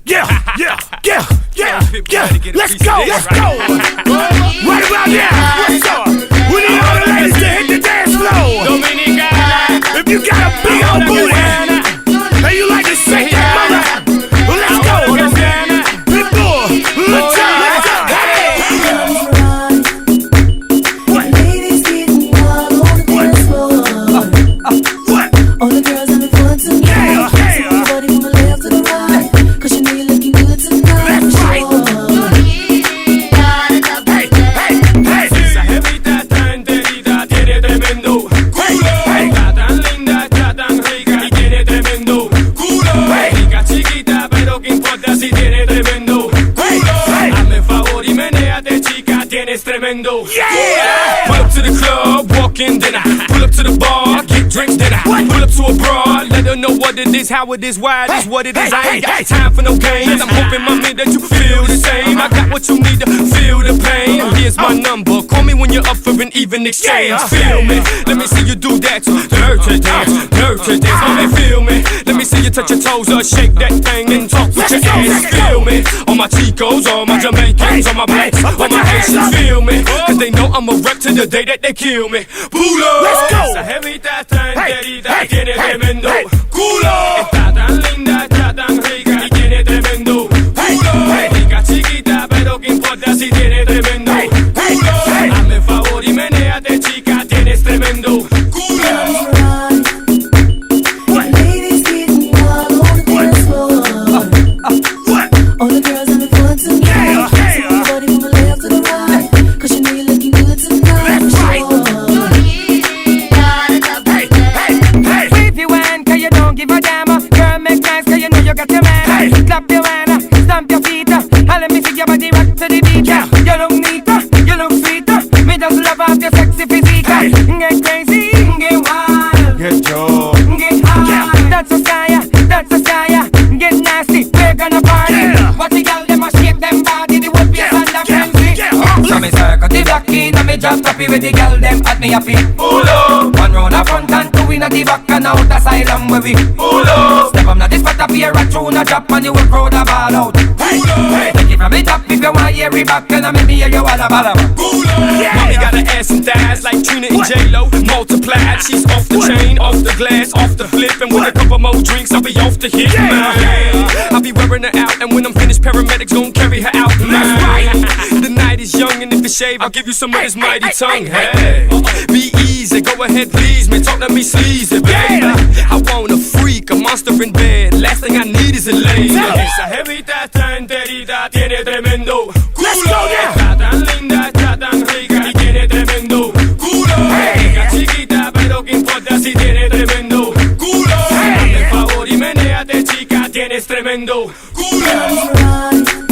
Let's go. Right about now. What's up? We need all the ladies to hit the dance floor. Dominicana. If you got a big old booty and you like to shake that mother, well, let's go. People, let's go. Ladies getting wild on the dance floor. What? All the girls having fun tonight. Everybody from the left to the right, 'cause you know you're looking good tonight. That's right. Esa jevita tan enterita tiene tremendo culo. Está tan linda, está tan rica y tiene tremendo culo. Rica chiquita, pero qué importa si tiene tremendo culo. Hazme favor y menéate, chica, tienes tremendo culo. Pull up to the club, walk in, then I pull up to the bar, get drinks, then I pull up to a broad, let her know what it is, how it is, why it is, what it is. I ain't got time for no games. I'm hoping, mommy, that you feel the same. I got what you need to feel the pain. Here's my number. Call me when you're up for an even exchange. Feel me. Let me see you do that. Dirty dance. Mommy, feel me. Let me see you touch your toes or shake that thing and talk with your ass. Feel me. All my Chicos, all my Jamaicans, all my blacks, all my Haitians. Feel me. 'Cause they know I'm a wreck to the day that they kill me. Pulo. Let's go. Esa jevita tan enterita tiene tremendo culo. Está tan linda, está tan rica y tiene tremendo culo. Rica chiquita, pero qué importa si tiene tremendo culo. Hazme favor y menéate, chica, tienes tremendo culo. Ladies getting wild on the dance floor. All the girls having fun tonight. Everybody from the left to the right, 'cause you know you're looking good tonight. That's right. If you want, 'cause you don't give a damn. Girl, make nice, 'cause you know you got your man. Clap your hand, stamp your feet, and let me see your body rock to the beat. You look neat, you look sweet. Me just love off your sexy physique. Get crazy, get wild, Get Joe. get high. That's a sky, get nasty. We're gonna party. Watch the girl, them a shake them body. The whole place and the frenzy. So me circle the block in, and me just happy with the girl. Them at me happy. Pull up. One round the front and two in the back and out asylum where we pull up. Step up now this spot up here a tune a drop and you will throw the ball out. Pull up. Take it from the top if you want hear it back and I make me hear you all about it. Pull up. Mommy got her ass and thighs like Trina and J-Lo. Multiplied, she's off the chain, off the glass, off the flip. And with a couple more drinks, I'll be off the hit, man. I'll be wearing her out, and when I'm finished, paramedics gon' carry her out, man. The night is young, and if you shave, I'll give you some of this mighty tongue. Hey, be easy, go ahead, please, man. Talk to me sleazy, baby. I want a freak, a monster in bed. Last thing I need is a lady. Esa jevita está enterita, tiene tremendo culo. Está tan linda, está tan rica y tiene tremendo culo. Rica chiquita, pero qué importa si tiene tremendo culo. Hazme favor y menéate, chica, tienes tremendo culo.